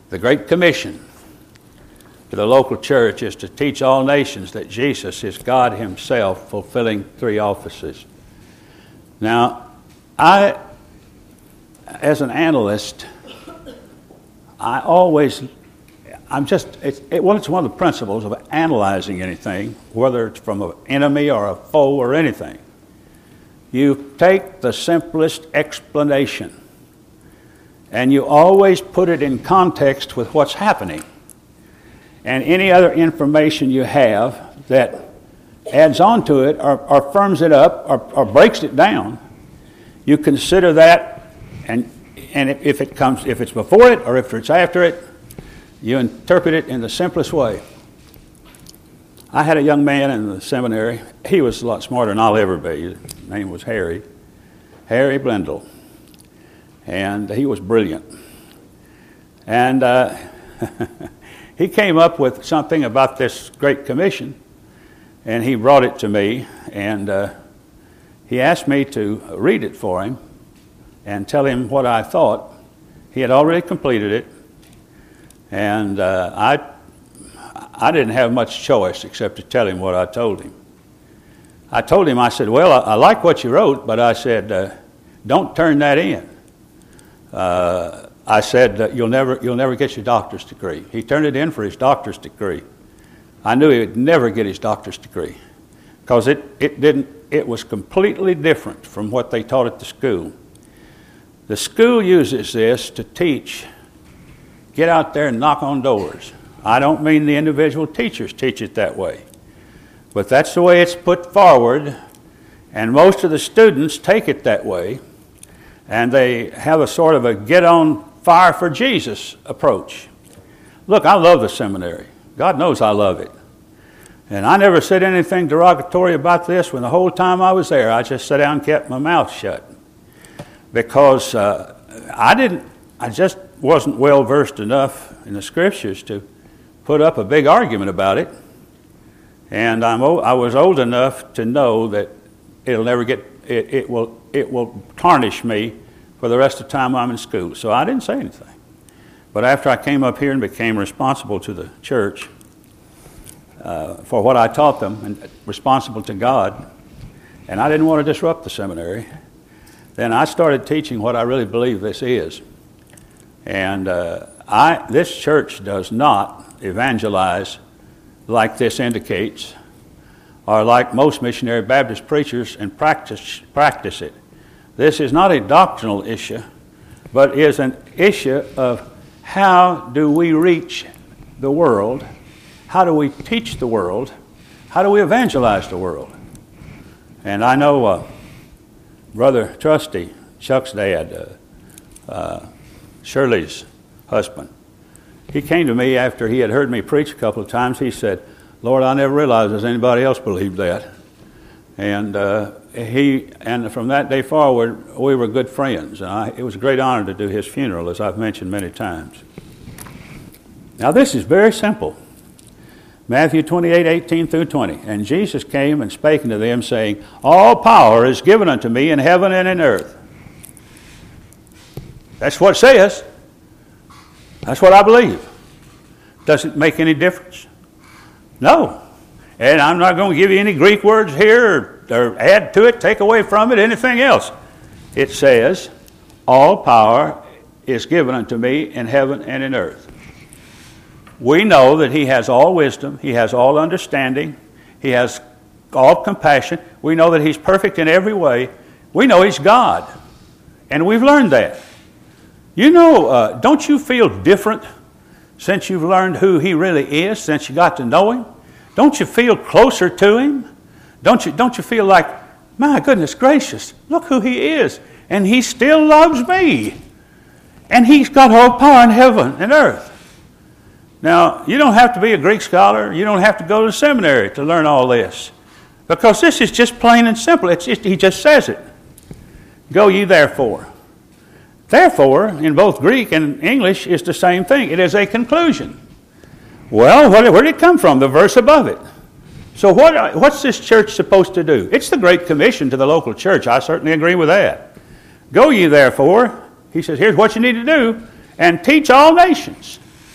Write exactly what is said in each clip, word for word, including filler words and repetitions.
The Great Commission to the local church is to teach all nations that Jesus is God himself fulfilling three offices. Now, I, as an analyst, I always, I'm just, it's, it, well, it's one of the principles of analyzing anything, whether it's from an enemy or a foe or anything. You take the simplest explanation and you always put it in context with what's happening. And any other information you have that adds on to it or, or firms it up or, or breaks it down, you consider that, and and if it comes, if it's before it or if it's after it, you interpret it in the simplest way. I had a young man in the seminary. He was a lot smarter than I'll ever be. His name was Harry, Harry Blendell, and he was brilliant. And uh, he came up with something about this Great Commission, and he brought it to me, and uh, he asked me to read it for him and tell him what I thought. He had already completed it, and uh, I I didn't have much choice except to tell him what I told him. I told him, I said, well, I, I like what you wrote, but I said, uh, don't turn that in. Uh, I said, uh, you'll never you'll never get your doctor's degree. He turned it in for his doctor's degree. I knew he would never get his doctor's degree because it, it didn't it was completely different from what they taught at the school. The school uses this to teach, get out there and knock on doors. I don't mean the individual teachers teach it that way, but that's the way it's put forward, and most of the students take it that way, and they have a sort of a get on fire for Jesus approach. Look, I love the seminary. God knows I love it. And I never said anything derogatory about this when the whole time I was there. I just sat down and kept my mouth shut because uh, I didn't, I just wasn't well versed enough in the scriptures to put up a big argument about it. And I'm o- I was old enough to know that it'll never get, it, it will it will tarnish me for the rest of the time I'm in school. So I didn't say anything. But after I came up here and became responsible to the church uh, for what I taught them and responsible to God, and I didn't want to disrupt the seminary, then I started teaching what I really believe this is. And uh, I this church does not evangelize like this indicates, or like most missionary Baptist preachers and practice practice it. This is not a doctrinal issue, but is an issue of how do we reach the world, how do we teach the world, how do we evangelize the world. And I know uh, Brother Trusty, Chuck's dad, uh, uh, Shirley's husband, he came to me after he had heard me preach a couple of times. He said, Lord, I never realized there's anybody else believed that. And uh, he and from that day forward, we were good friends. And I, it was a great honor to do his funeral, as I've mentioned many times. Now, this is very simple. Matthew twenty-eight, eighteen through twenty. And Jesus came and spake unto them, saying, all power is given unto me in heaven and in earth. That's what it says. That's what I believe. Does it make any difference? No. And I'm not going to give you any Greek words here or, or add to it, take away from it, anything else. It says, all power is given unto me in heaven and in earth. We know that he has all wisdom, he has all understanding, he has all compassion. We know that he's perfect in every way. We know he's God. And we've learned that. You know, uh, don't you feel different since you've learned who he really is, since you got to know him? Don't you feel closer to him? Don't you, don't you feel like, my goodness gracious, look who he is. And he still loves me. And he's got all power in heaven and earth. Now, you don't have to be a Greek scholar. You don't have to go to seminary to learn all this. Because this is just plain and simple. It's just, he just says it. Go ye therefore. Therefore, in both Greek and English, is the same thing. It is a conclusion. Well, where did it come from? The verse above it. So what, what's this church supposed to do? It's the Great Commission to the local church. I certainly agree with that. Go ye therefore, he says, here's what you need to do, and teach all nations.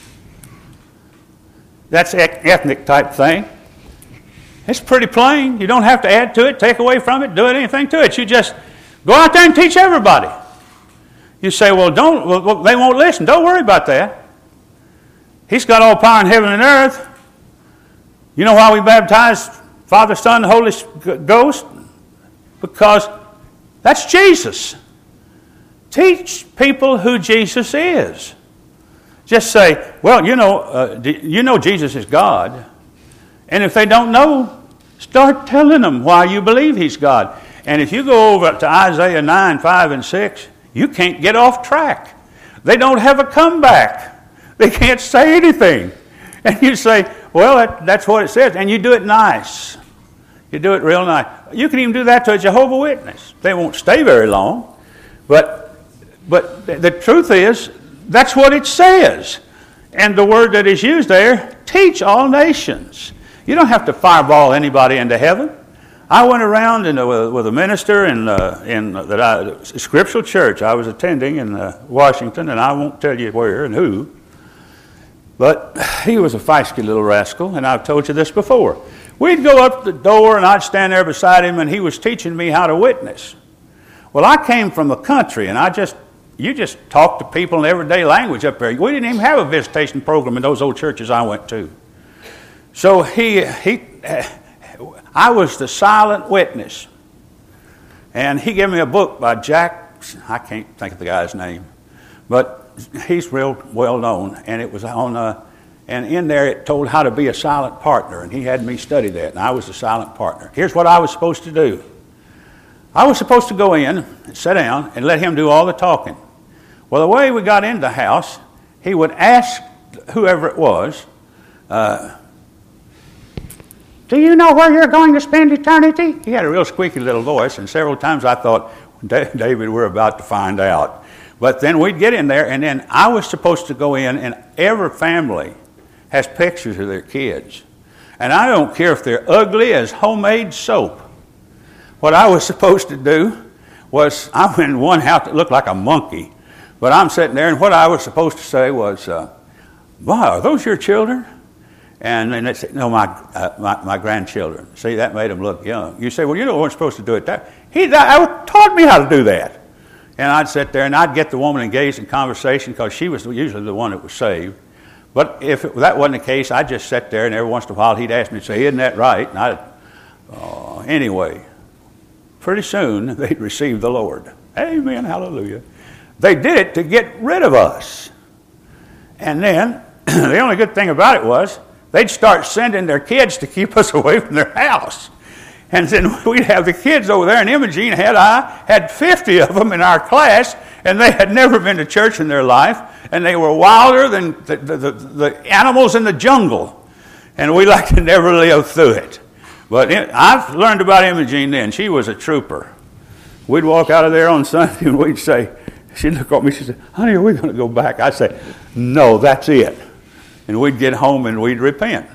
That's ethnic type thing. It's pretty plain. You don't have to add to it, take away from it, do anything to it. You just go out there and teach everybody. You say, well, don't. Well, they won't listen. Don't worry about that. He's got all power in heaven and earth. You know why we baptize Father, Son, and Holy Ghost? Because that's Jesus. Teach people who Jesus is. Just say, well, you know, uh, you know Jesus is God. And if they don't know, start telling them why you believe He's God. And if you go over to Isaiah nine, five, and six, you can't get off track. They don't have a comeback. They can't say anything. And you say, well, that, that's what it says. And you do it nice. You do it real nice. You can even do that to a Jehovah's Witness. They won't stay very long. But, but the truth is, that's what it says. And the word that is used there, teach all nations. You don't have to fireball anybody into heaven. I went around in, uh, with, with a minister in, uh, in uh, that I, a scriptural church I was attending in uh, Washington, and I won't tell you where and who. But he was a feisty little rascal, and I've told you this before. We'd go up to the door, and I'd stand there beside him, and he was teaching me how to witness. Well, I came from the country, and I just, you just talk to people in everyday language up there. We didn't even have a visitation program in those old churches I went to. So he, he, I was the silent witness. And he gave me a book by Jack, I can't think of the guy's name, but he's real well known. And it was on, uh, and in there it told how to be a silent partner. And he had me study that, and I was the silent partner. Here's what I was supposed to do. I was supposed to go in, and sit down, and let him do all the talking. Well, the way we got into the house, he would ask whoever it was, uh, do you know where you're going to spend eternity? He had a real squeaky little voice, and several times I thought, David, we're about to find out. But then we'd get in there, and then I was supposed to go in, and every family has pictures of their kids. And I don't care if they're ugly as homemade soap. What I was supposed to do was, I went in one house that looked like a monkey. But I'm sitting there, and what I was supposed to say was, uh, wow, are those your children? And then they said, no, my, uh, my my grandchildren. See, that made them look young. You say, well, you know, we weren't supposed to do it that. He I, taught me how to do that. And I'd sit there, and I'd get the woman engaged in conversation because she was usually the one that was saved. But if it, that wasn't the case, I'd just sit there, and every once in a while he'd ask me to say, isn't that right? And I'd, uh, anyway, pretty soon they'd receive the Lord. Amen, hallelujah. They did it to get rid of us. And then, the only good thing about it was, they'd start sending their kids to keep us away from their house. And then we'd have the kids over there, and Imogene had I had fifty of them in our class, and they had never been to church in their life, and they were wilder than the, the, the, the animals in the jungle. And we like to never live through it. But I've learned about Imogene then. She was a trooper. We'd walk out of there on Sunday, and we'd say, she'd look at me, she'd say, honey, are we going to go back? I'd say, no, that's it. And we'd get home and we'd repent.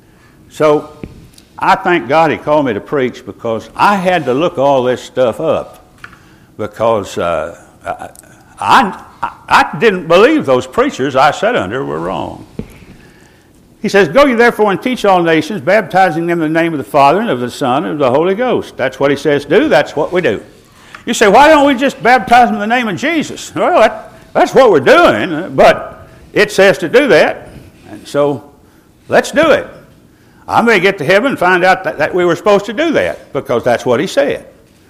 So I thank God He called me to preach, because I had to look all this stuff up, because uh, I, I, I didn't believe those preachers I sat under were wrong. He says, go ye therefore and teach all nations, baptizing them in the name of the Father and of the Son and of the Holy Ghost. That's what He says do. That's what we do. You say, why don't we just baptize them in the name of Jesus? Well, that, that's what we're doing, but it says to do that. And so, let's do it. I may get to heaven and find out that, that we were supposed to do that, because that's what He said.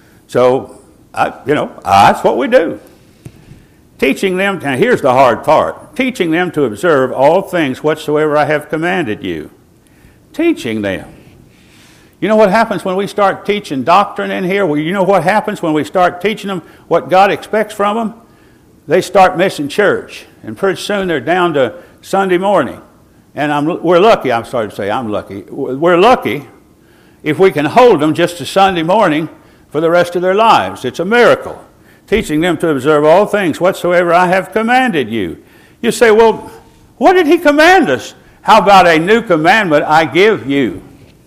So, I, you know, that's what we do. Teaching them, and here's the hard part, teaching them to observe all things whatsoever I have commanded you. Teaching them. You know what happens when we start teaching doctrine in here? Well, you know what happens when we start teaching them what God expects from them? They start missing church. And pretty soon they're down to Sunday morning. And I'm, we're lucky, I'm sorry to say I'm lucky, we're lucky if we can hold them just to Sunday morning for the rest of their lives. It's a miracle. Teaching them to observe all things whatsoever I have commanded you. You say, well, what did He command us? How about a new commandment I give you?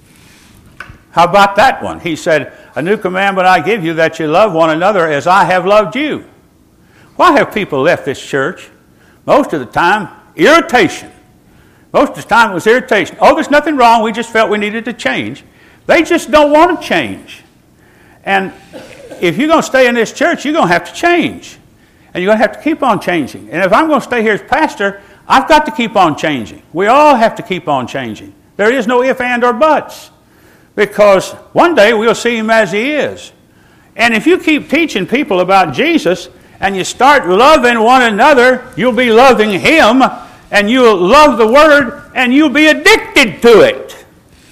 How about that one? He said, a new commandment I give you, that you love one another as I have loved you. Why have people left this church? Most of the time, irritation. Most of the time it was irritation. Oh, there's nothing wrong. We just felt we needed to change. They just don't want to change. And if you're going to stay in this church, you're going to have to change. And you're going to have to keep on changing. And if I'm going to stay here as pastor, I've got to keep on changing. We all have to keep on changing. There is no if, and, or buts. Because one day we'll see him as he is. And if you keep teaching people about Jesus and you start loving one another, you'll be loving him, and you'll love the Word, and you'll be addicted to it.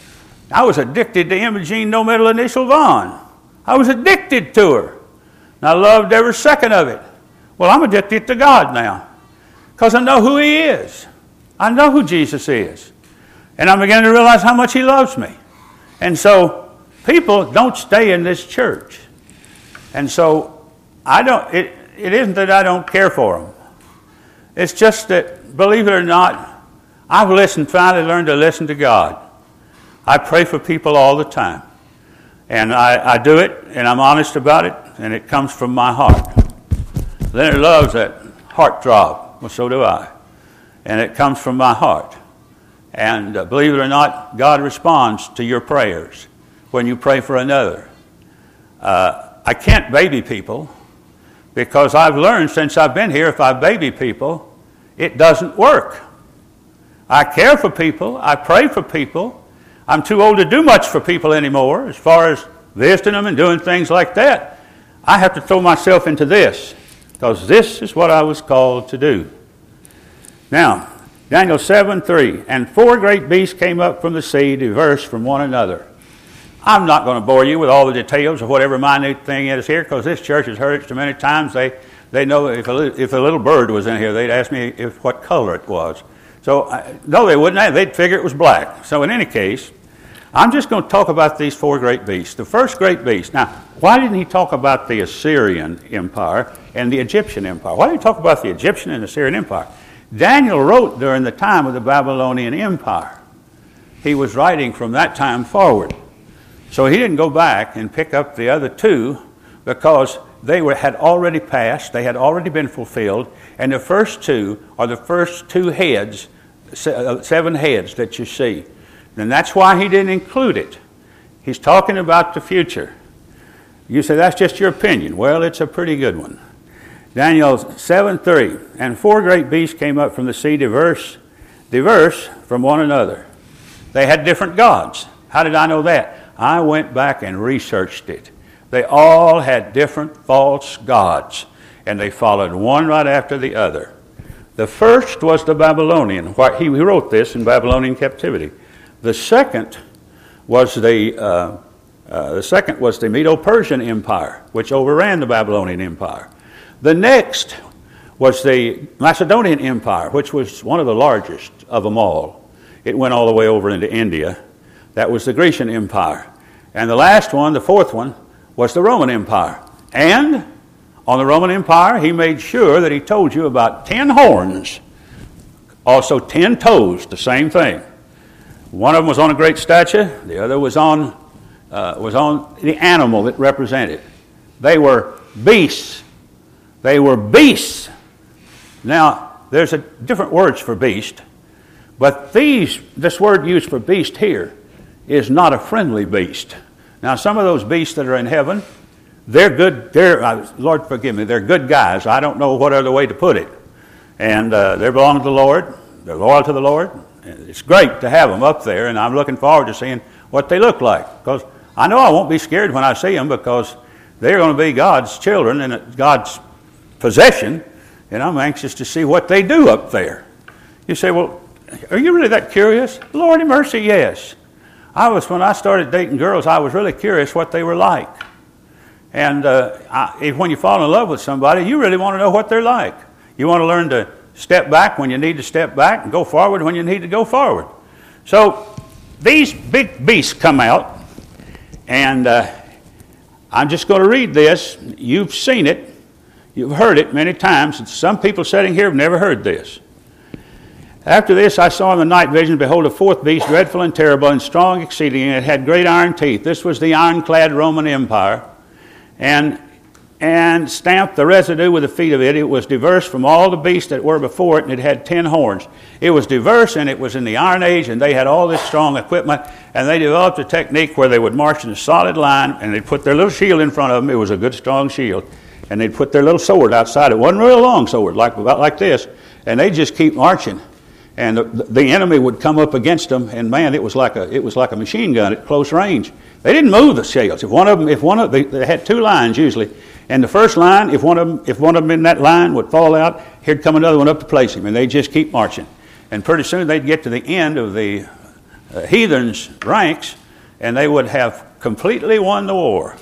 I was addicted to Imogene No Middle Initial Vaughn. I was addicted to her. And I loved every second of it. Well, I'm addicted to God now because I know who he is. I know who Jesus is. And I'm beginning to realize how much he loves me. And so people don't stay in this church. And so I don't. It, it isn't that I don't care for them. It's just that, believe it or not, I've listened, finally learned to listen to God. I pray for people all the time. And I, I do it, and I'm honest about it, and it comes from my heart. Leonard loves that heart throb. Well, so do I. And it comes from my heart. And uh, believe it or not, God responds to your prayers when you pray for another. Uh, I can't baby people because I've learned since I've been here, if I baby people, it doesn't work. I care for people. I pray for people. I'm too old to do much for people anymore as far as visiting them and doing things like that. I have to throw myself into this because this is what I was called to do. Now, Daniel seven three, and four great beasts came up from the sea, diverse from one another. I'm not going to bore you with all the details of whatever minute thing is here because this church has heard it so many times. They they know if a, if a little bird was in here, they'd ask me if what color it was. So, uh, no, they wouldn't. They'd figure it was black. So in any case, I'm just going to talk about these four great beasts. The first great beast. Now, why didn't he talk about the Assyrian Empire and the Egyptian Empire? Why did he talk about the Egyptian and Assyrian Empire? Daniel wrote during the time of the Babylonian Empire. He was writing from that time forward. So he didn't go back and pick up the other two because they were, had already passed, they had already been fulfilled, and the first two are the first two heads, seven heads that you see. And that's why he didn't include it. He's talking about the future. You say, that's just your opinion. Well, it's a pretty good one. Daniel seven three, and four great beasts came up from the sea, diverse, diverse from one another. They had different gods. How did I know that? I went back and researched it. They all had different false gods, and they followed one right after the other. The first was the Babylonian. He wrote this in Babylonian captivity. The second was the uh, uh, the second was the Medo-Persian Empire, which overran the Babylonian Empire. The next was the Macedonian Empire, which was one of the largest of them all. It went all the way over into India. That was the Grecian Empire. And the last one, the fourth one, was the Roman Empire. And on the Roman Empire, he made sure that he told you about ten horns, also ten toes, the same thing. One of them was on a great statue. The other was on uh, was on the animal that represented. They were beasts. They were beasts. Now, there's a different words for beast, but these this word used for beast here is not a friendly beast. Now, some of those beasts that are in heaven, they're good. They're uh, Lord forgive me. They're good guys. I don't know what other way to put it, and uh, they belong to the Lord. They're loyal to the Lord. It's great to have them up there, and I'm looking forward to seeing what they look like. Because I know I won't be scared when I see them because they're going to be God's children and God's possession, and I'm anxious to see what they do up there. You say, well, are you really that curious? Lordy mercy, yes. I was, when I started dating girls, I was really curious what they were like. And uh, I, when you fall in love with somebody, you really want to know what they're like. You want to learn to step back when you need to step back and go forward when you need to go forward. So these big beasts come out, and uh, I'm just going to read this. You've seen it. You've heard it many times. Some people sitting here have never heard this. After this, I saw in the night vision, behold, a fourth beast, dreadful and terrible and strong exceeding, and it had great iron teeth. This was the ironclad Roman Empire. And and stamped the residue with the feet of it. It was diverse from all the beasts that were before it, and it had ten horns. It was diverse, and it was in the Iron Age, and they had all this strong equipment, and they developed a technique where they would march in a solid line, and they'd put their little shield in front of them. It was a good, strong shield. And they'd put their little sword outside. It wasn't a real long sword, like about like this, and they'd just keep marching. And the, the enemy would come up against them, and man, it was like a it was like a machine gun at close range. They didn't move the shields. If one of them, if one of they, they had two lines usually, and the first line, if one of them, if one of them in that line would fall out, here'd come another one up to place him, and they'd just keep marching. And pretty soon they'd get to the end of the uh, heathens' ranks, and they would have completely won the war.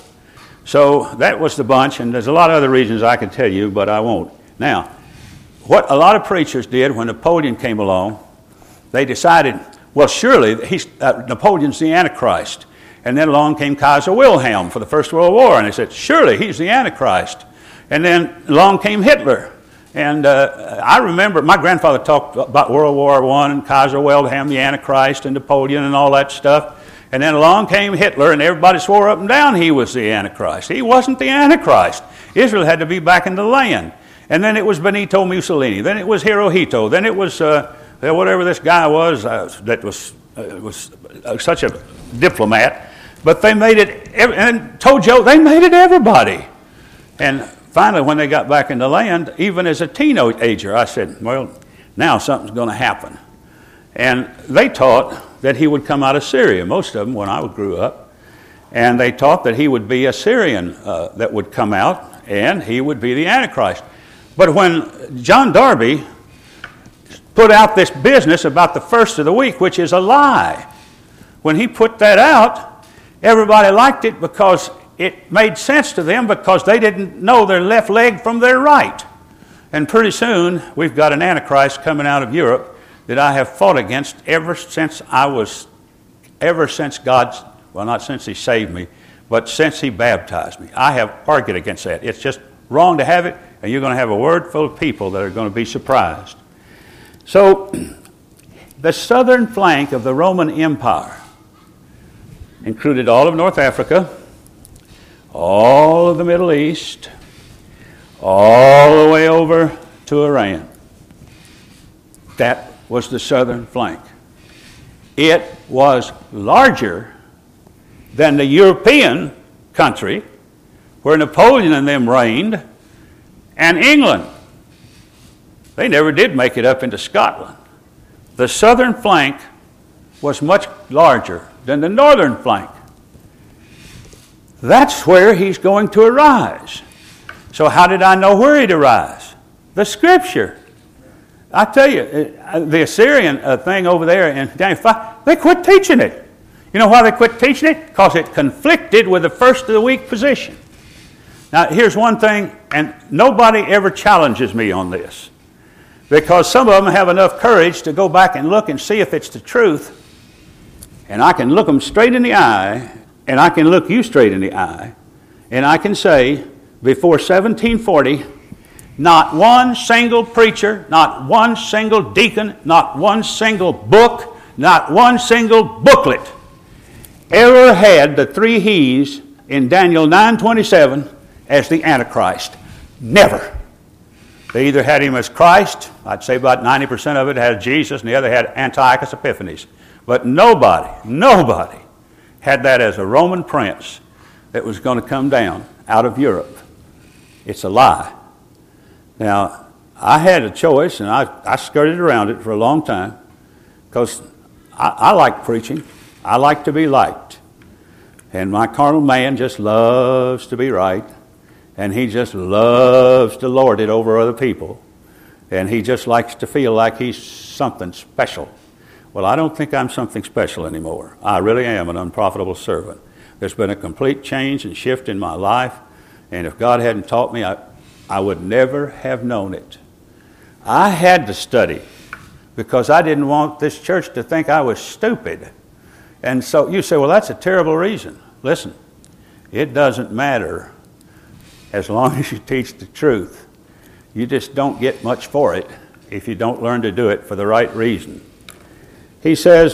So that was the bunch, and there's a lot of other reasons I could tell you, but I won't. Now, what a lot of preachers did when Napoleon came along, they decided, well, surely he's, uh, Napoleon's the Antichrist. And then along came Kaiser Wilhelm for the First World War, and they said, surely he's the Antichrist. And then along came Hitler. And uh, I remember my grandfather talked about World War One and Kaiser Wilhelm, the Antichrist, and Napoleon and all that stuff. And then along came Hitler, and everybody swore up and down he was the Antichrist. He wasn't the Antichrist. Israel had to be back in the land. And then it was Benito Mussolini. Then it was Hirohito. Then it was uh, whatever this guy was uh, that was uh, was uh, such a diplomat. But they made it, and told Joe, they made it everybody. And finally, when they got back in the land, even as a teenager, I said, well, now something's going to happen. And they taught that he would come out of Syria, most of them when I grew up. And they taught that he would be a Syrian uh, that would come out, and he would be the Antichrist. But when John Darby put out this business about the first of the week, which is a lie, when he put that out, everybody liked it because it made sense to them because they didn't know their left leg from their right. And pretty soon, we've got an Antichrist coming out of Europe that I have fought against ever since I was, ever since God's, well, not since He saved me, but since He baptized me. I have argued against that. It's just wrong to have it, and you're going to have a word full of people that are going to be surprised. So, the southern flank of the Roman Empire included all of North Africa, all of the Middle East, all the way over to Iran. That was the southern flank. It was larger than the European country where Napoleon and them reigned, and England. They never did make it up into Scotland. The southern flank was much larger than the northern flank. That's where he's going to arise. So how did I know where he'd arise? The Scripture. I tell you, the Assyrian thing over there in Daniel five, they quit teaching it. You know why they quit teaching it? Because it conflicted with the first of the week position. Now, here's one thing, and nobody ever challenges me on this, because some of them have enough courage to go back and look and see if it's the truth, and I can look them straight in the eye, and I can look you straight in the eye, and I can say, before seventeen forty, not one single preacher, not one single deacon, not one single book, not one single booklet ever had the three he's in Daniel nine twenty-seven as the Antichrist. Never. They either had him as Christ, I'd say about ninety percent of it had Jesus, and the other had Antiochus Epiphanes. But nobody, nobody had that as a Roman prince that was going to come down out of Europe. It's a lie. Now, I had a choice, and I, I skirted around it for a long time because I, I like preaching. I like to be liked. And my carnal man just loves to be right, and he just loves to lord it over other people, and he just likes to feel like he's something special. Well, I don't think I'm something special anymore. I really am an unprofitable servant. There's been a complete change and shift in my life, and if God hadn't taught me, I, I would never have known it. I had to study because I didn't want this church to think I was stupid. And so you say, well, that's a terrible reason. Listen, it doesn't matter as long as you teach the truth. You just don't get much for it if you don't learn to do it for the right reason. He says,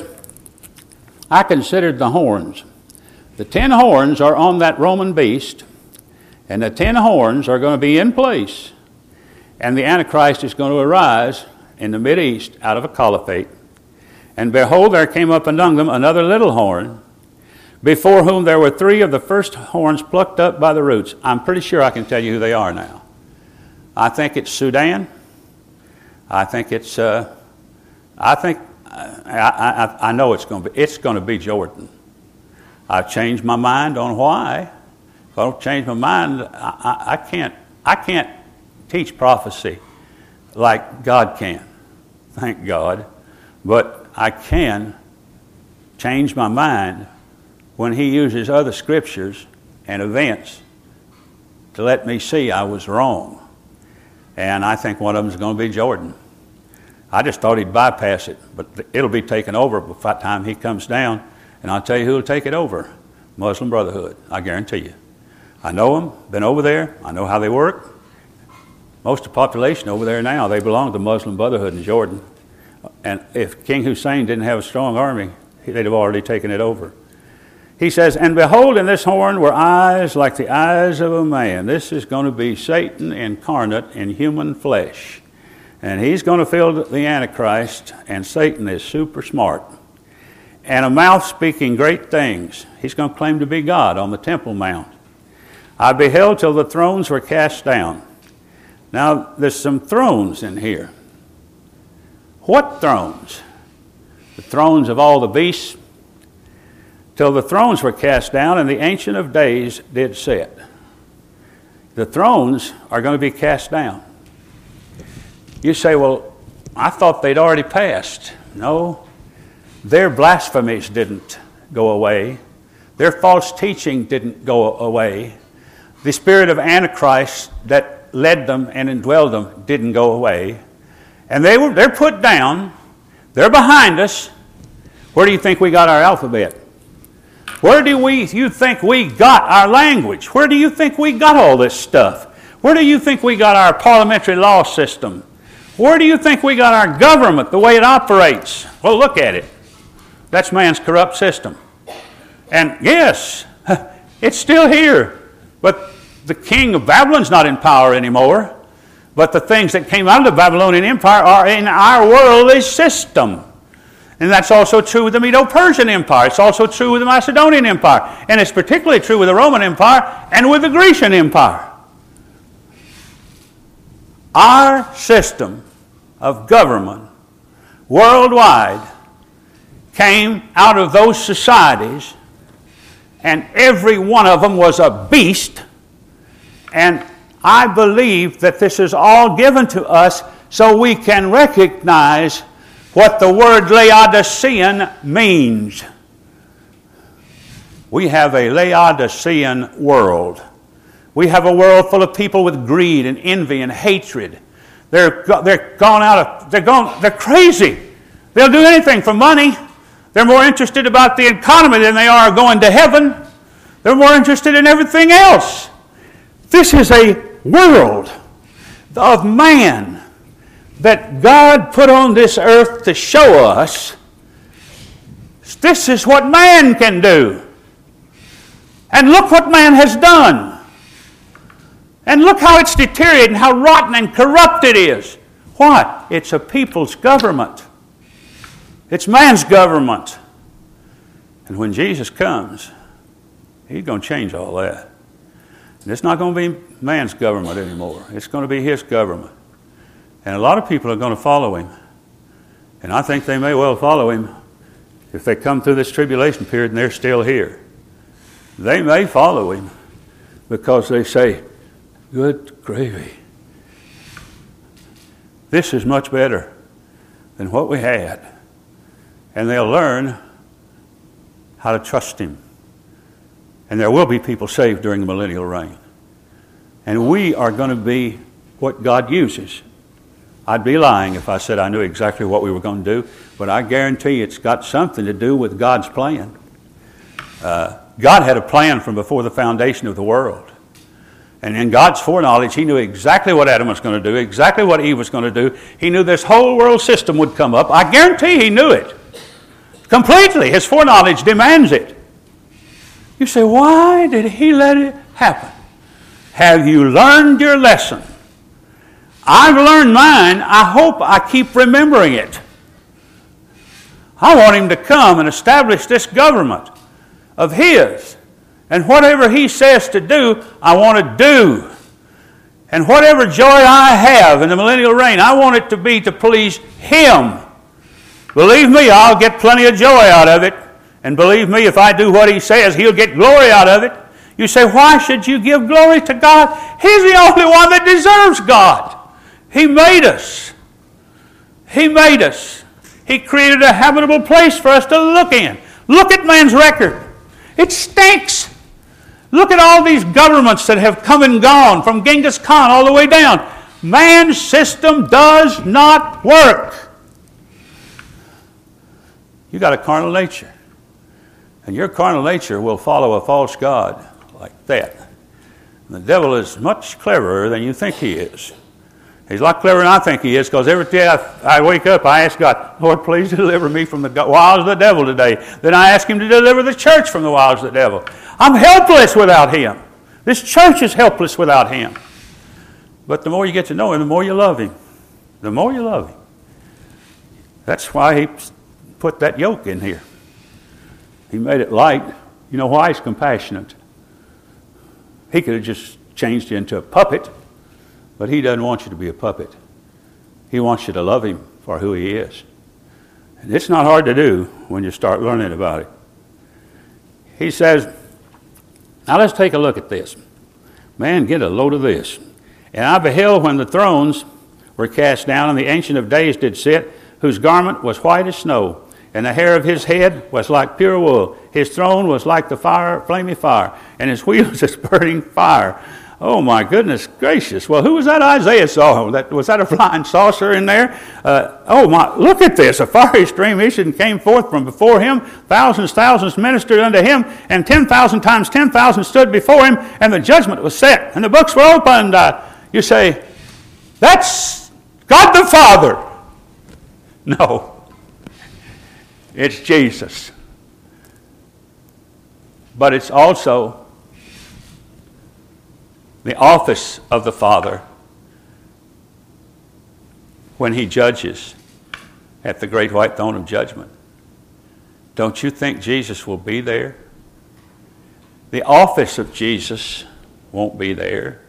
I considered the horns. The ten horns are on that Roman beast, And the ten horns are going to be in place. And the Antichrist is going to arise in the Mideast out of a caliphate. And behold, there came up among them another little horn, before whom there were three of the first horns plucked up by the roots. I'm pretty sure I can tell you who they are now. I think it's Sudan. I think it's, uh, I think, I, I, I know it's going to be, it's going to be Jordan. I've changed my mind on why. If I don't change my mind, I, I, I can't, I can't teach prophecy like God can. Thank God. But I can change my mind when He uses other scriptures and events to let me see I was wrong. And I think one of them is going to be Jordan. I just thought he'd bypass it, but it'll be taken over by the time he comes down. And I'll tell you who will take it over. Muslim Brotherhood, I guarantee you. I know them, been over there. I know how they work. Most of the population over there now, they belong to Muslim Brotherhood in Jordan. And if King Hussein didn't have a strong army, they'd have already taken it over. He says, and behold, in this horn were eyes like the eyes of a man. This is going to be Satan incarnate in human flesh. And he's going to fill the Antichrist, and Satan is super smart. And a mouth speaking great things. He's going to claim to be God on the Temple Mount. I beheld till the thrones were cast down. Now, there's some thrones in here. What thrones? The thrones of all the beasts? Till the thrones were cast down, and the Ancient of Days did sit. The thrones are going to be cast down. You say, well, I thought they'd already passed. No, their blasphemies didn't go away. Their false teaching didn't go away. The spirit of Antichrist that led them and indwelled them didn't go away. And they were, they're put down. They're behind us. Where do you think we got our alphabet? Where do we, you think we got our language? Where do you think we got all this stuff? Where do you think we got our parliamentary law system? Where do you think we got our government, the way it operates? Well, look at it. That's man's corrupt system. And yes, it's still here. But the king of Babylon's not in power anymore. But the things that came out of the Babylonian Empire are in our worldly system. And that's also true with the Medo-Persian Empire. It's also true with the Macedonian Empire. And it's particularly true with the Roman Empire and with the Grecian Empire. Our system of government worldwide came out of those societies, and every one of them was a beast. And I believe that this is all given to us so we can recognize what the word Laodicean means. We have a Laodicean world. We have a world full of people with greed and envy and hatred. They're they're gone out of they're gone they're crazy. They'll do anything for money. They're more interested about the economy than they are going to heaven. They're more interested in everything else. This is a world of man that God put on this earth to show us this is what man can do. And look what man has done. And look how it's deteriorated and how rotten and corrupt it is. What? It's a people's government. It's man's government. And when Jesus comes, He's going to change all that. And it's not going to be man's government anymore. It's going to be His government. And a lot of people are going to follow Him. And I think they may well follow Him if they come through this tribulation period and they're still here. They may follow Him because they say, good gravy. This is much better than what we had. And they'll learn how to trust Him. And there will be people saved during the millennial reign. And we are going to be what God uses. I'd be lying if I said I knew exactly what we were going to do, but I guarantee it's got something to do with God's plan. Uh, God had a plan from before the foundation of the world. And in God's foreknowledge, He knew exactly what Adam was going to do, exactly what Eve was going to do. He knew this whole world system would come up. I guarantee He knew it. Completely. His foreknowledge demands it. You say, why did He let it happen? Have you learned your lesson? I've learned mine. I hope I keep remembering it. I want him to come and establish this government of his. And whatever he says to do, I want to do. And whatever joy I have in the millennial reign, I want it to be to please him. Believe me, I'll get plenty of joy out of it. And believe me, if I do what he says, he'll get glory out of it. You say, why should you give glory to God? He's the only one that deserves God. He made us. He made us. He created a habitable place for us to look in. Look at man's record. It stinks. Look at all these governments that have come and gone, from Genghis Khan all the way down. Man's system does not work. You got a carnal nature. And your carnal nature will follow a false god like that. And the devil is much cleverer than you think he is. He's a lot cleverer than I think he is, because every day I, I wake up, I ask God, Lord, please deliver me from the wiles of the devil today. Then I ask him to deliver the church from the wiles of the devil. I'm helpless without him. This church is helpless without him. But the more you get to know him, the more you love him. The more you love him. That's why he put that yoke in here. He made it light. You know why? He's compassionate. He could have just changed you into a puppet, but he doesn't want you to be a puppet. He wants you to love him for who he is. And it's not hard to do when you start learning about it. He says, now let's take a look at this. Man, get a load of this. And I beheld when the thrones were cast down, and the Ancient of Days did sit, whose garment was white as snow, and the hair of his head was like pure wool. His throne was like the fire, flaming fire, and his wheels as burning fire. Oh, my goodness gracious. Well, who was that Isaiah saw? That, was that a flying saucer in there? Uh, oh, my, look at this. A fiery stream issued and came forth from before him. Thousands, thousands ministered unto him, and ten thousand times ten thousand stood before him, and the judgment was set, and the books were opened. Uh, you say, that's God the Father. No. It's Jesus. But it's also the office of the Father when he judges at the great white throne of judgment. Don't you think Jesus will be there? The office of Jesus won't be there,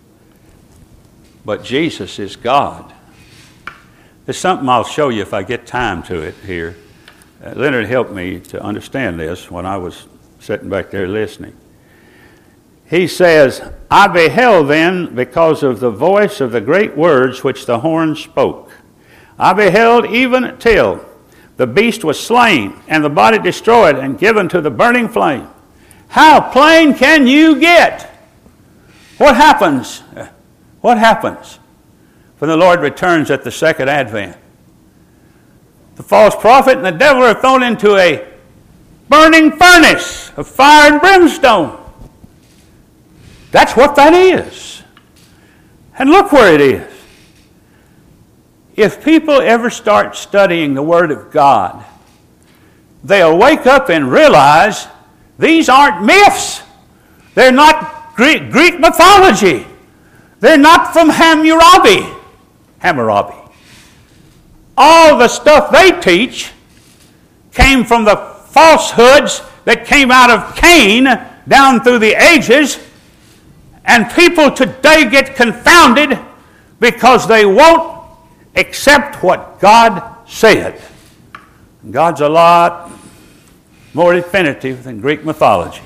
but Jesus is God. There's something I'll show you if I get time to it here. Uh, Leonard helped me to understand this when I was sitting back there listening. He says, I beheld then because of the voice of the great words which the horn spoke. I beheld even till the beast was slain, and the body destroyed and given to the burning flame. How plain can you get? What happens? What happens when the Lord returns at the second advent? The false prophet and the devil are thrown into a burning furnace of fire and brimstone. That's what that is. And look where it is. If people ever start studying the Word of God, they'll wake up and realize these aren't myths. They're not Greek, Greek mythology. They're not from Hammurabi. Hammurabi. All the stuff they teach came from the falsehoods that came out of Cain down through the ages, and people today get confounded because they won't accept what God said. God's a lot more definitive than Greek mythology.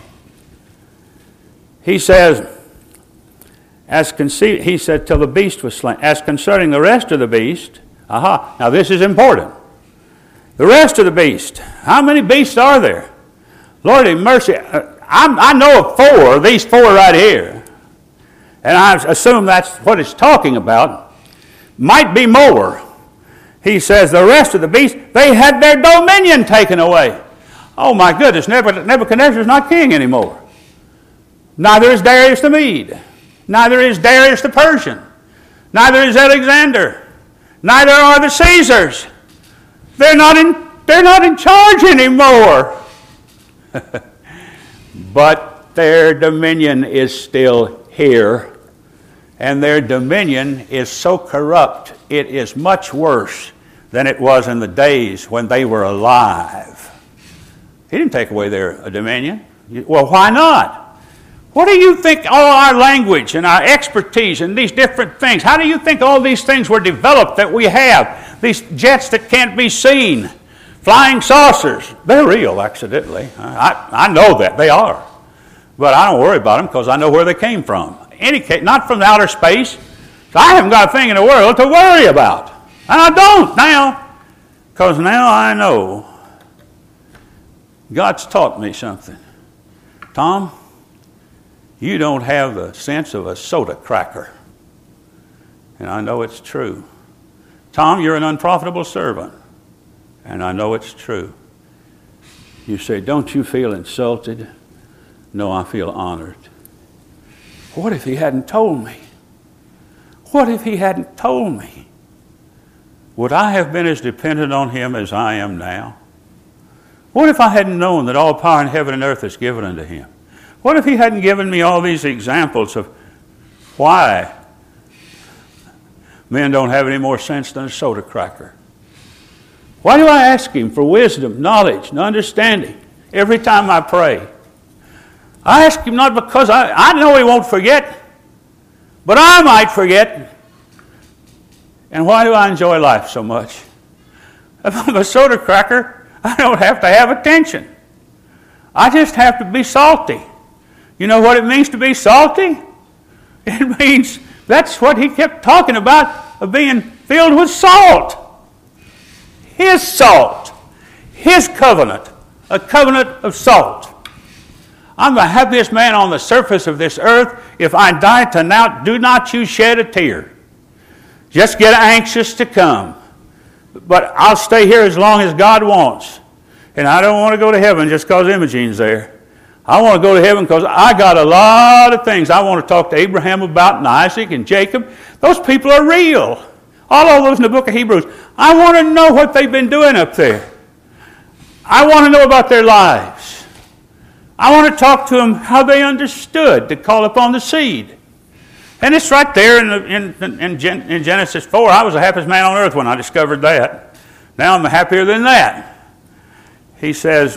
He says, as conce- he said, till the beast was slain. As concerning the rest of the beast, aha, now this is important. The rest of the beast, how many beasts are there? Lord have mercy. I, I know of four, these four right here. And I assume that's what it's talking about. Might be more. He says the rest of the beasts, they had their dominion taken away. Oh my goodness, Nebuchadnezzar is not king anymore. Neither is Darius the Mede. Neither is Darius the Persian. Neither is Alexander. Neither are the Caesars. They're not in, they're not in charge anymore. But their dominion is still here, and their dominion is so corrupt, it is much worse than it was in the days when they were alive. He didn't take away their dominion. Well, why not? What do you think all our language and our expertise and these different things, how do you think all these things were developed that we have? These jets that can't be seen, flying saucers, they're real, accidentally. I, I know that, they are. But I don't worry about them because I know where they came from. Any case, not from outer space. So I haven't got a thing in the world to worry about. And I don't now, because now I know God's taught me something. Tom, you don't have the sense of a soda cracker. And I know it's true. Tom, you're an unprofitable servant. And I know it's true. You say, don't you feel insulted? No, I feel honored. What if he hadn't told me? What if he hadn't told me? Would I have been as dependent on him as I am now? What if I hadn't known that all power in heaven and earth is given unto him? What if he hadn't given me all these examples of why men don't have any more sense than a soda cracker? Why do I ask him for wisdom, knowledge, and understanding every time I pray? I ask him not because I, I know he won't forget, but I might forget. And why do I enjoy life so much? If I'm a soda cracker, I don't have to have attention. I just have to be salty. You know what it means to be salty? It means that's what he kept talking about, of being filled with salt. His salt. His covenant. A covenant of salt. I'm the happiest man on the surface of this earth. If I die tonight, do not you shed a tear. Just get anxious to come. But I'll stay here as long as God wants. And I don't want to go to heaven just because Imogene's there. I want to go to heaven because I got a lot of things I want to talk to Abraham about, and Isaac and Jacob. Those people are real. All of those in the book of Hebrews. I want to know what they've been doing up there. I want to know about their lives. I want to talk to them how they understood to call upon the seed. And it's right there in, the, in, in, Gen, in Genesis four. I was the happiest man on earth when I discovered that. Now I'm happier than that. He says,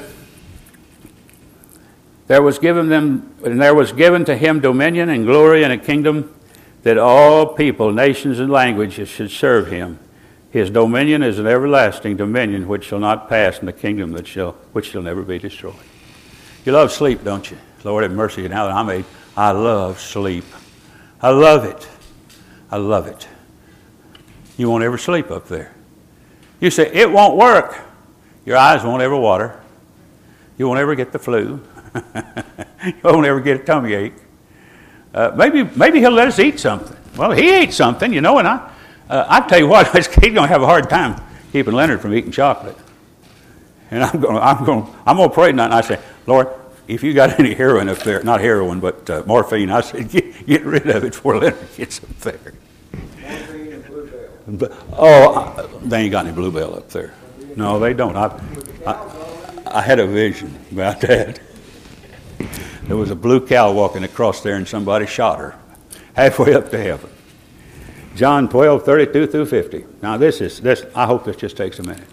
there was given them, and there was given to him dominion and glory and a kingdom that all people, nations, and languages should serve him. His dominion is an everlasting dominion which shall not pass, and the kingdom that shall which shall never be destroyed. You love sleep, don't you? Lord have mercy. Now that I'm age, I love sleep. I love it. I love it. You won't ever sleep up there. You say, it won't work. Your eyes won't ever water. You won't ever get the flu. You won't ever get a tummy ache. Uh, maybe maybe he'll let us eat something. Well, he ate something, you know, and I, uh, I tell you what, he's going to have a hard time keeping Leonard from eating chocolate. And I'm going, I'm going, I'm going to pray tonight. And I say, Lord, if you got any heroin up there, not heroin, but uh, morphine, I said, get, get rid of it before Leonard gets up there. Morphine and Bluebell. Oh, they ain't got any Bluebell up there. No, they don't. I, I, I had a vision about that. There was a blue cow walking across there, and somebody shot her halfway up to heaven. John twelve, thirty-two through fifty. Now this is this. I hope this just takes a minute.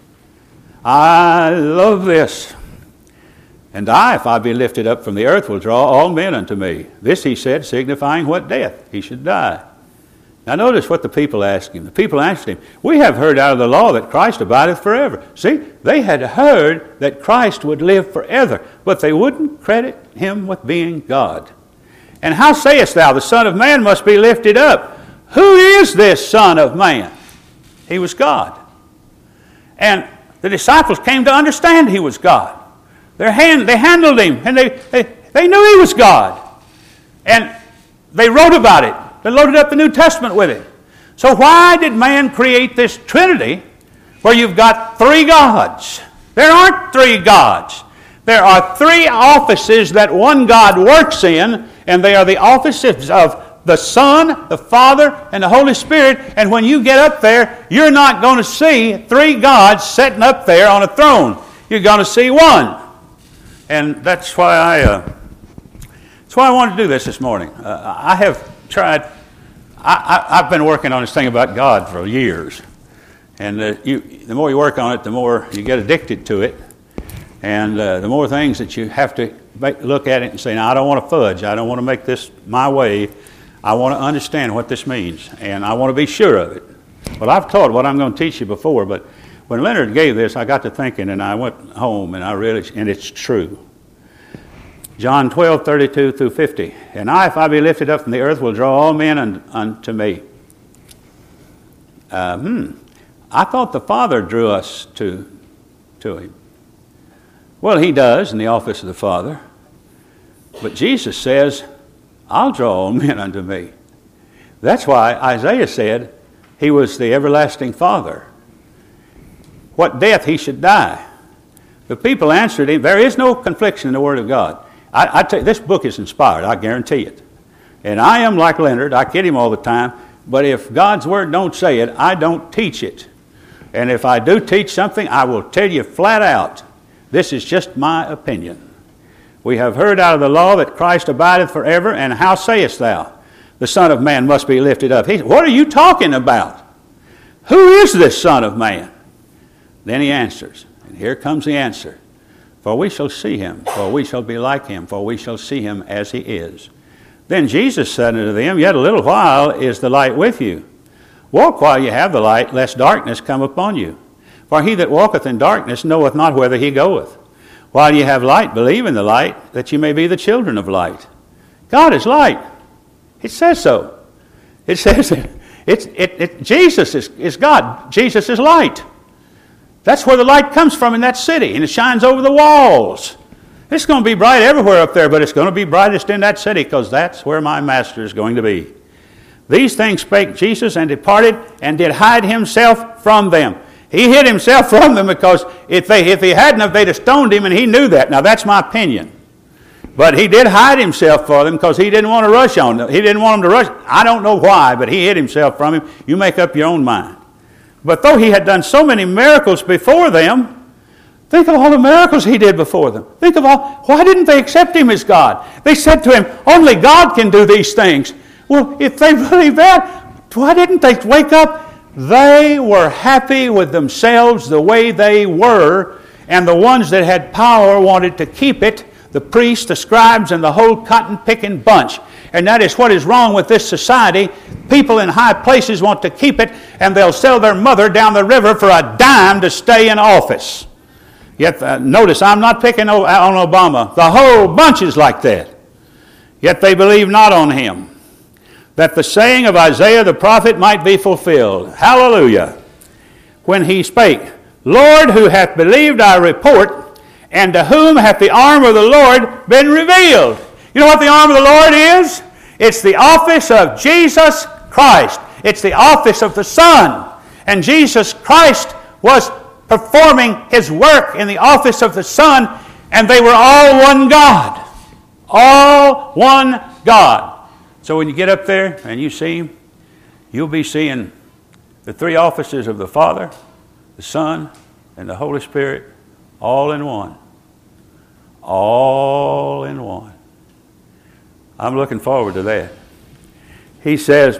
I love this. And I, if I be lifted up from the earth, will draw all men unto me. This he said, signifying what death he should die. Now notice what the people asked him. The people asked him, we have heard out of the law that Christ abideth forever. See, they had heard that Christ would live forever, but they wouldn't credit him with being God. And how sayest thou, the Son of Man must be lifted up? Who is this Son of Man? He was God. And the disciples came to understand he was God. Their hand, they handled him, and they, they, they knew he was God. And they wrote about it. They loaded up the New Testament with it. So why did man create this Trinity where you've got three gods? There aren't three gods. There are three offices that one God works in, and they are the offices of the Son, the Father, and the Holy Spirit. And when you get up there, you're not going to see three gods sitting up there on a throne. You're going to see one. And that's why I... Uh, That's why I wanted to do this this morning. Uh, I have tried, I, I, I've been working on this thing about God for years. And uh, you, the more you work on it, the more you get addicted to it. And uh, the more things that you have to make, look at it and say, now, I don't want to fudge. I don't want to make this my way. I want to understand what this means. And I want to be sure of it. Well, I've taught what I'm going to teach you before, but when Leonard gave this, I got to thinking, and I went home, and I really, and it's true. John twelve, thirty-two through fifty. And I, if I be lifted up from the earth, will draw all men un, unto me. Uh, hmm. I thought the Father drew us to, to him. Well, he does in the office of the Father. But Jesus says, I'll draw all men unto me. That's why Isaiah said he was the everlasting Father. What death he should die. The people answered him. There is no confliction in the Word of God. I, I tell you, this book is inspired, I guarantee it. And I am like Leonard, I kid him all the time, but if God's Word don't say it, I don't teach it. And if I do teach something, I will tell you flat out, this is just my opinion. We have heard out of the law that Christ abideth forever, and how sayest thou? The Son of Man must be lifted up. He said, what are you talking about? Who is this Son of Man? Then he answers, and here comes the answer. For we shall see him, for we shall be like him, for we shall see him as he is. Then Jesus said unto them, yet a little while is the light with you. Walk while you have the light, lest darkness come upon you. For he that walketh in darkness knoweth not whither he goeth. While ye have light, believe in the light, that ye may be the children of light. God is light. It says so. It says it, it, it, it, Jesus is, is God. Jesus is light. That's where the light comes from in that city, and it shines over the walls. It's going to be bright everywhere up there, but it's going to be brightest in that city, because that's where my master is going to be. These things spake Jesus, and departed, and did hide himself from them. He hid himself from them because if they if he hadn't, they'd have stoned him, and he knew that. Now, that's my opinion. But he did hide himself for them because he didn't want to rush on them. He didn't want them to rush. I don't know why, but he hid himself from him. You make up your own mind. But though he had done so many miracles before them, think of all the miracles he did before them. Think of all, why didn't they accept him as God? They said to him, only God can do these things. Well, if they believe that, why didn't they wake up? They were happy with themselves the way they were, and the ones that had power wanted to keep it, the priests, the scribes, and the whole cotton-picking bunch. And that is what is wrong with this society. People in high places want to keep it, and they'll sell their mother down the river for a dime to stay in office. Yet, uh, notice, I'm not picking on Obama. The whole bunch is like that. Yet they believe not on him, that the saying of Isaiah the prophet might be fulfilled. Hallelujah. When he spake, Lord, who hath believed our report, and to whom hath the arm of the Lord been revealed? You know what the arm of the Lord is? It's the office of Jesus Christ. It's the office of the Son. And Jesus Christ was performing his work in the office of the Son, and they were all one God. All one God. So when you get up there and you see him, you'll be seeing the three offices of the Father, the Son, and the Holy Spirit all in one. All in one. I'm looking forward to that. He says,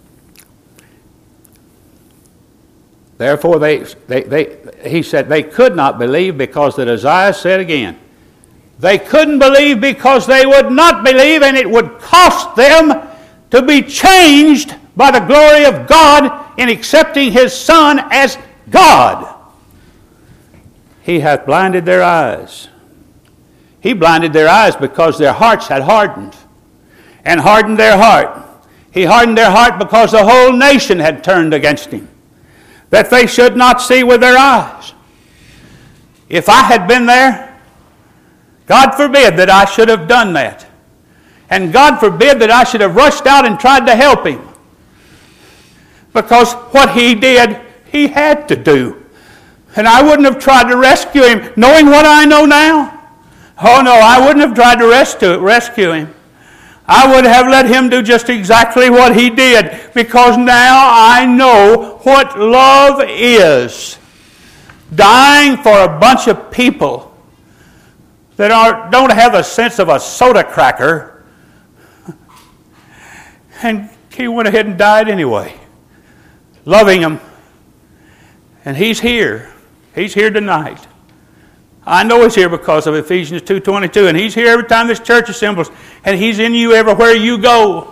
therefore they, they, they, he said, they could not believe because that Isaiah said again, they couldn't believe because they would not believe, and it would cost them to be changed by the glory of God in accepting his Son as God. He hath blinded their eyes. He blinded their eyes because their hearts had hardened. And hardened their heart. He hardened their heart because the whole nation had turned against him, that they should not see with their eyes. If I had been there, God forbid that I should have done that. And God forbid that I should have rushed out and tried to help him. Because what he did, he had to do. And I wouldn't have tried to rescue him, knowing what I know now. Oh no, I wouldn't have tried to rescue, rescue him. I would have let him do just exactly what he did, because now I know what love is. Dying for a bunch of people that are, don't have a sense of a soda cracker, And he went ahead and died anyway, loving them. And he's here. He's here tonight. I know he's here because of Ephesians two twenty-two, and he's here every time this church assembles, and he's in you everywhere you go.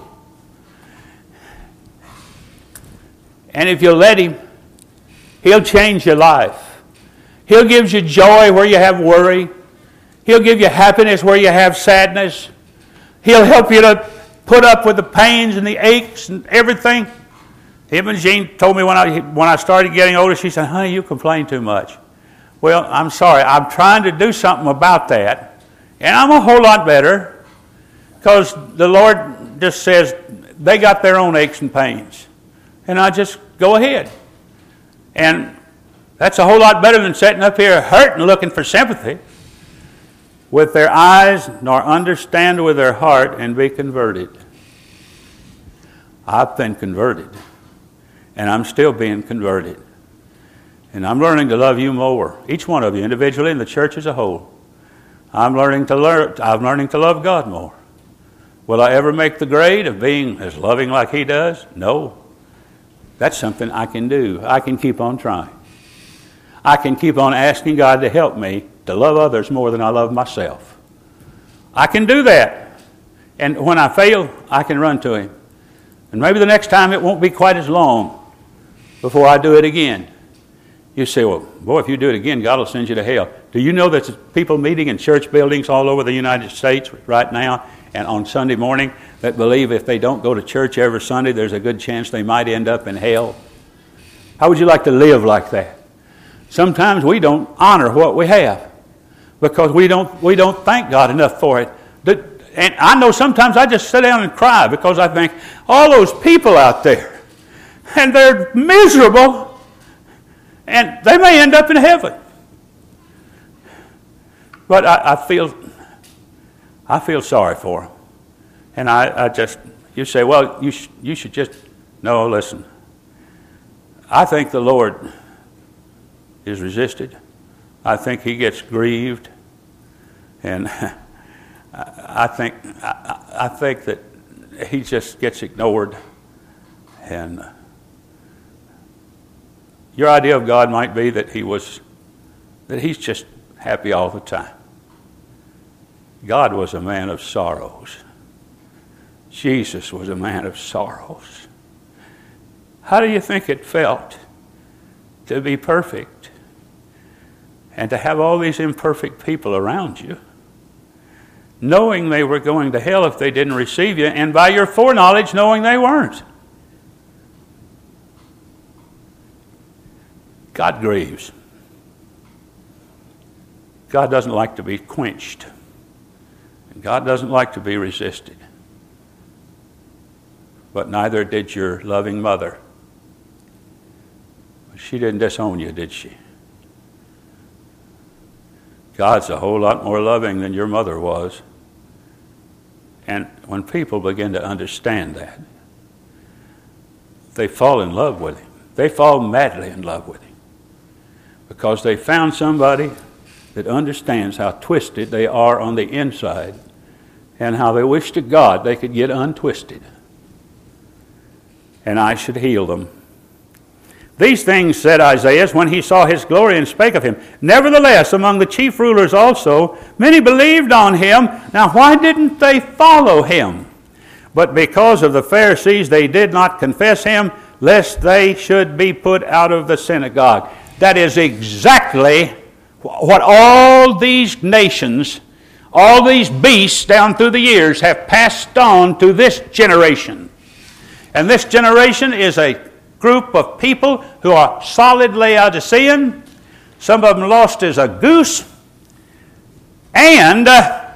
And if you'll let him, he'll change your life. He'll give you joy where you have worry. He'll give you happiness where you have sadness. He'll help you to put up with the pains and the aches and everything. Even Jean told me when I when I started getting older, she said, honey, you complain too much. Well, I'm sorry. I'm trying to do something about that. And I'm a whole lot better because the Lord just says they got their own aches and pains. And I just go ahead. And that's a whole lot better than sitting up here hurting, looking for sympathy. With their eyes, nor understand with their heart, and be converted. I've been converted. And I'm still being converted. And I'm learning to love you more. Each one of you, individually and the church as a whole. I'm learning to learn. I'm learning to love God more. Will I ever make the grade of being as loving like he does? No. That's something I can do. I can keep on trying. I can keep on asking God to help me to love others more than I love myself. I can do that. And when I fail, I can run to him. And maybe the next time it won't be quite as long before I do it again. You say, well, boy, if you do it again, God will send you to hell. Do you know that there's people meeting in church buildings all over the United States right now and on Sunday morning that believe if they don't go to church every Sunday, there's a good chance they might end up in hell? How would you like to live like that? Sometimes we don't honor what we have because we don't we don't thank God enough for it. And I know sometimes I just sit down and cry because I think, all those people out there, and they're miserable, and they may end up in heaven. But I, I feel I feel sorry for them. And I, I just, you say, well, you, sh- you should just, no, listen. I think the Lord is resisted. I think he gets grieved. And I think I, I think that he just gets ignored. And your idea of God might be that he was, that he's just happy all the time. God was a man of sorrows. Jesus was a man of sorrows. How do you think it felt to be perfect and to have all these imperfect people around you, knowing they were going to hell if they didn't receive you, and by your foreknowledge knowing they weren't? God grieves. God doesn't like to be quenched. And God doesn't like to be resisted. But neither did your loving mother. She didn't disown you, did she? God's a whole lot more loving than your mother was. And when people begin to understand that, they fall in love with him. They fall madly in love with him. Because they found somebody that understands how twisted they are on the inside and how they wish to God they could get untwisted. And I should heal them. These things said Isaiah when he saw his glory and spake of him. Nevertheless, among the chief rulers also, many believed on him. Now, why didn't they follow him? But because of the Pharisees, they did not confess him, lest they should be put out of the synagogue. That is exactly what all these nations, all these beasts down through the years have passed on to this generation. And this generation is a group of people who are solid Laodicean. Some of them lost as a goose. And uh,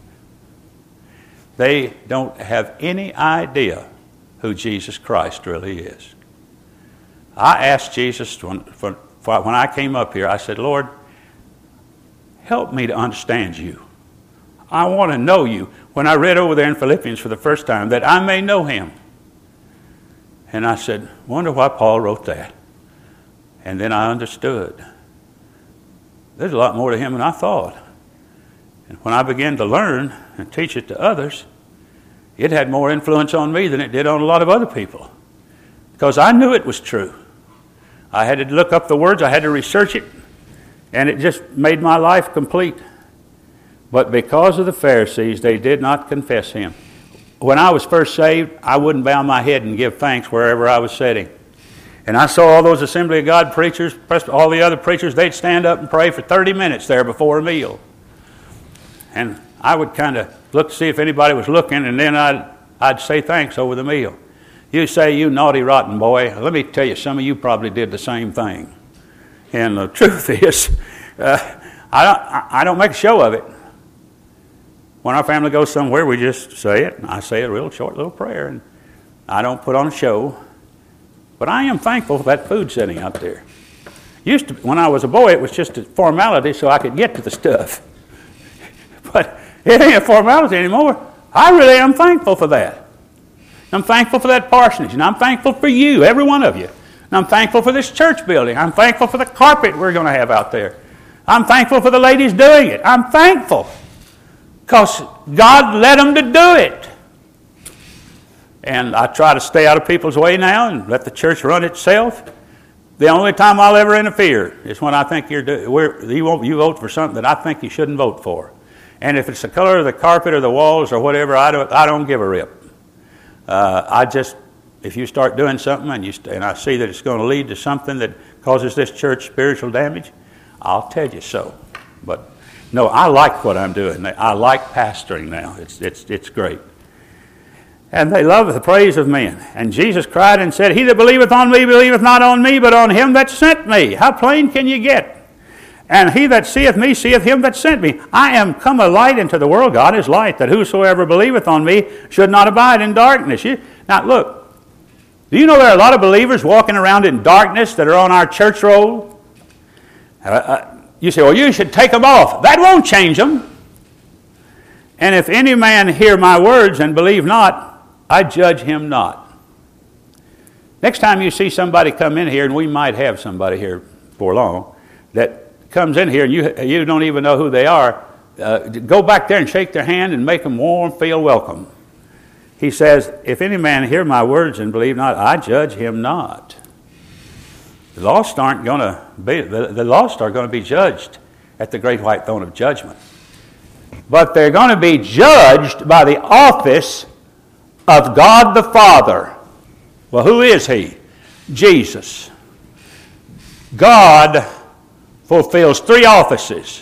they don't have any idea who Jesus Christ really is. I asked Jesus when, for, for, when I came up here, I said, Lord, help me to understand you. I want to know you. When I read over there in Philippians for the first time, that I may know him. And I said, wonder why Paul wrote that. And then I understood. There's a lot more to him than I thought. And when I began to learn and teach it to others, it had more influence on me than it did on a lot of other people, because I knew it was true. I had to look up the words, I had to research it, and it just made my life complete. But because of the Pharisees, they did not confess him. When I was first saved, I wouldn't bow my head and give thanks wherever I was sitting. And I saw all those Assembly of God preachers, all the other preachers, they'd stand up and pray for thirty minutes there before a meal. And I would kind of look to see if anybody was looking, and then I'd, I'd say thanks over the meal. You say, you naughty, rotten boy. Let me tell you, some of you probably did the same thing. And the truth is, uh, I don't, I don't make a show of it. When our family goes somewhere, we just say it. I say a real short little prayer, and I don't put on a show. But I am thankful for that food sitting out there. Used to, when I was a boy, it was just a formality so I could get to the stuff. But it ain't a formality anymore. I really am thankful for that. I'm thankful for that parsonage, and I'm thankful for you, every one of you. And I'm thankful for this church building. I'm thankful for the carpet we're going to have out there. I'm thankful for the ladies doing it. I'm thankful because God led them to do it. And I try to stay out of people's way now and let the church run itself. The only time I'll ever interfere is when I think you're do, we're, you, won't, you vote for something that I think you shouldn't vote for. And if it's the color of the carpet or the walls or whatever, I don't, I don't give a rip. Uh, I just, if you start doing something and, you st- and I see that it's going to lead to something that causes this church spiritual damage, I'll tell you so. But no, I like what I'm doing. I like pastoring now. It's, it's, it's great. And they love the praise of men. And Jesus cried and said, he that believeth on me believeth not on me, but on him that sent me. How plain can you get? And he that seeth me seeth him that sent me. I am come a light into the world. God is light, that whosoever believeth on me should not abide in darkness. You, now look, do you know there are a lot of believers walking around in darkness that are on our church roll? Uh, uh, you say, well, you should take them off. That won't change them. And if any man hear my words and believe not, I judge him not. Next time you see somebody come in here, and we might have somebody here before long, that comes in here and you you don't even know who they are, uh, go back there and shake their hand and make them warm, feel welcome. He says, if any man hear my words and believe not, I judge him not. The lost aren't going to be, the, the lost are going to be judged at the great white throne of judgment. But they're going to be judged by the office of God the Father. Well, who is he? Jesus. God fulfills three offices.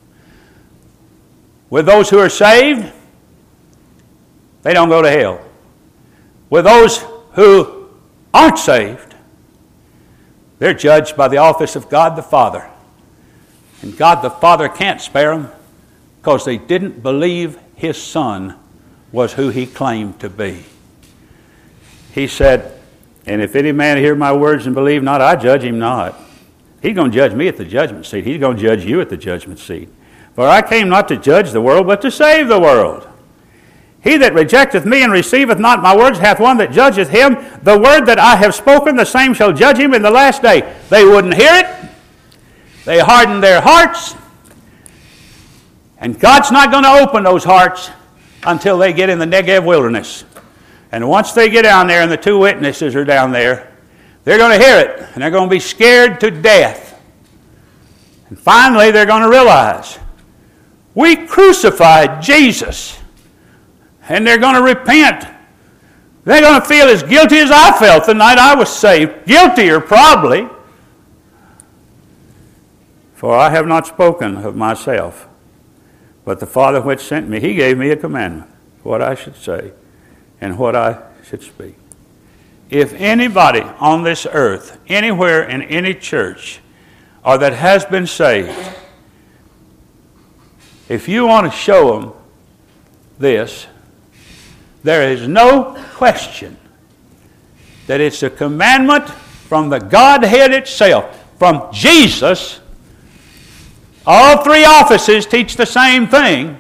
With those who are saved, they don't go to hell. With those who aren't saved, they're judged by the office of God the Father. And God the Father can't spare them because they didn't believe his Son was who he claimed to be. He said, and if any man hear my words and believe not, I judge him not. He's going to judge me at the judgment seat. He's going to judge you at the judgment seat. For I came not to judge the world, but to save the world. He that rejecteth me and receiveth not my words hath one that judgeth him. The word that I have spoken, the same shall judge him in the last day. They wouldn't hear it. They hardened their hearts. And God's not going to open those hearts until they get in the Negev wilderness. And once they get down there and the two witnesses are down there, they're going to hear it, and they're going to be scared to death. And finally, they're going to realize, we crucified Jesus. And they're going to repent. They're going to feel as guilty as I felt the night I was saved. Guiltier, probably. For I have not spoken of myself, but the Father which sent me, he gave me a commandment, what I should say and what I should speak. If anybody on this earth, anywhere in any church, or that has been saved, if you want to show them this, there is no question that it's a commandment from the Godhead itself, from Jesus. All three offices teach the same thing.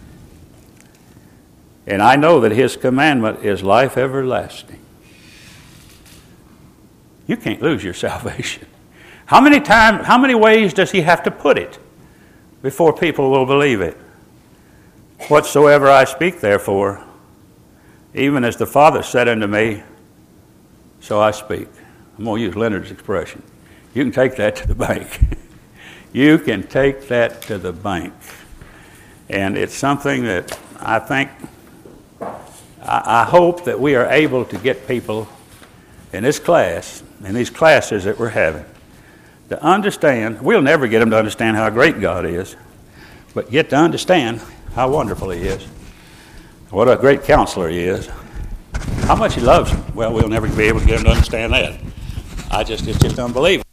And I know that his commandment is life everlasting. You can't lose your salvation. How many times, how many ways does he have to put it before people will believe it? Whatsoever I speak, therefore, Even as the Father said unto me, so I speak. I'm going to use Leonard's expression. You can take that to the bank. You can take that to the bank. And it's something that I think, I, I hope that we are able to get people in this class, in these classes that we're having, to understand. We'll never get them to understand how great God is, but get to understand how wonderful He is, what a great counselor He is, how much He loves them. Well, we'll never be able to get them to understand that. I just, it's just unbelievable.